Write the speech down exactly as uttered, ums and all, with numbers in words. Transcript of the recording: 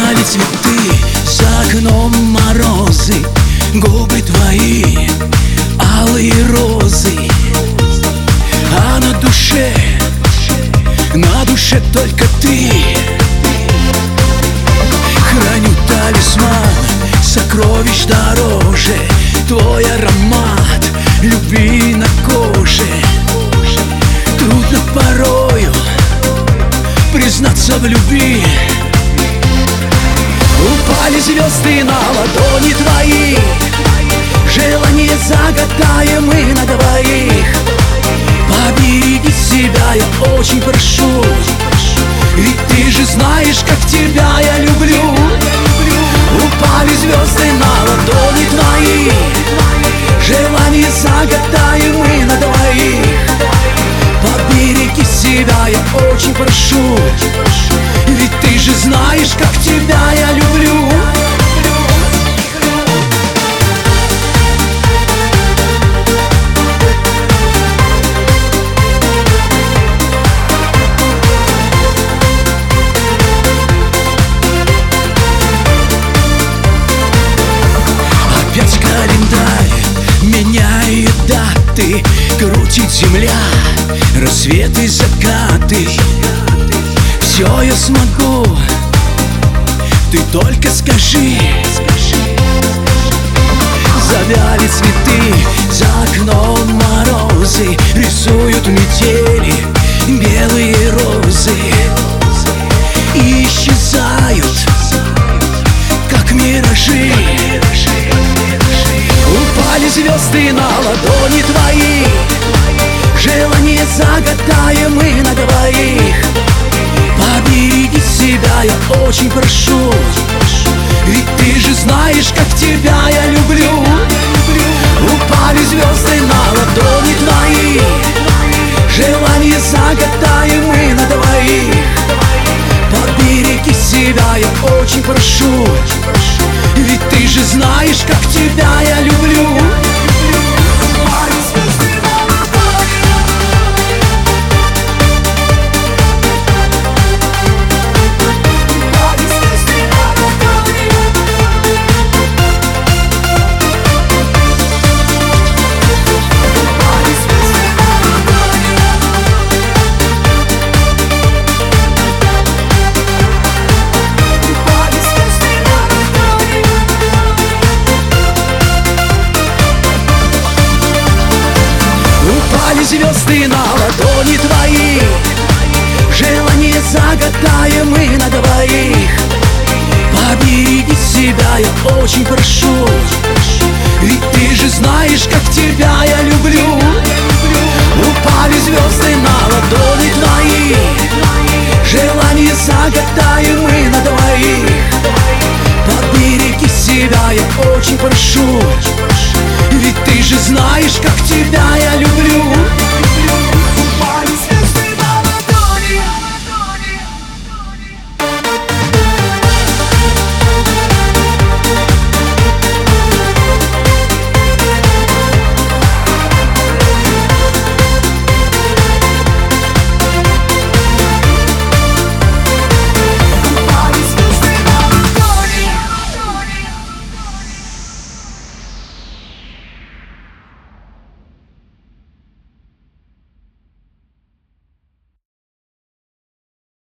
Упали цветы, за окном морозы, губы твои алые розы, а на душе, на душе только ты. Храню талисман, сокровищ дороже, твой аромат любви на коже. Трудно порою признаться в любви. Упали звезды на ладони твои, желание загадаем мы на двоих. Побереги себя, я очень прошу, ведь ты же знаешь, как тебя я люблю. Упали звезды на ладони твои, желание загадаем мы на двоих. Побереги себя, я очень прошу, ведь ты же знаешь, как тебя я люблю. Опять календарь меняет даты, крутит земля, рассветы, закаты. Все я смогу, ты только скажи. Завяли цветы, за окном морозы, рисуют метели белые розы и исчезают, как миражи. Упали звезды на ладони твои, желание загадаем мы на двоих. Побереги себя, я очень прошу, ведь ты же знаешь, как тебя я